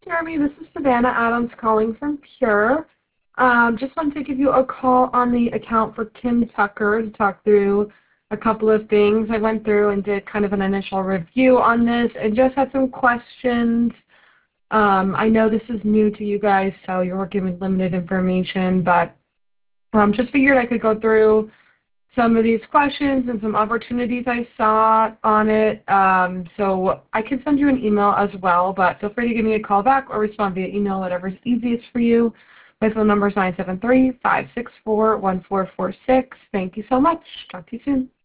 Jeremy. This is Savannah Adams calling from Pure. Just wanted to give you a call on the account for Kim Tucker to talk through a couple of things. I went through and did kind of an initial review on this and just had some questions. I know this is new to you guys, so you're working with limited information, but just figured I could go through some of these questions and some opportunities I saw on it. So I can send you an email as well, but feel free to give me a call back or respond via email, whatever's easiest for you. My phone number is 973-564-1446. Thank you so much. Talk to you soon.